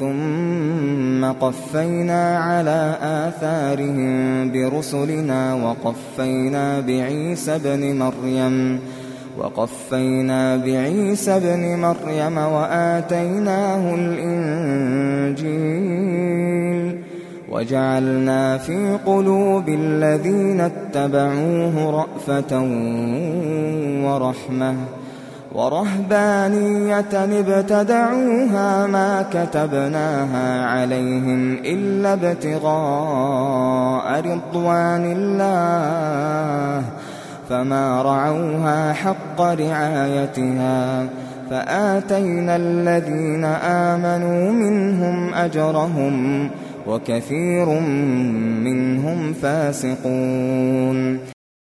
ثم قفينا على آثارهم برسلنا وقفينا بعيسى ابن مريم وآتيناه الإنجيل وجعلنا في قلوب الذين اتبعوه رأفة ورحمة ورهبانية ابتدعوها ما كتبناها عليهم إلا ابتغاء رضوان الله فما رعوها حق رعايتها فآتينا الذين آمنوا منهم أجرهم وكثير منهم فاسقون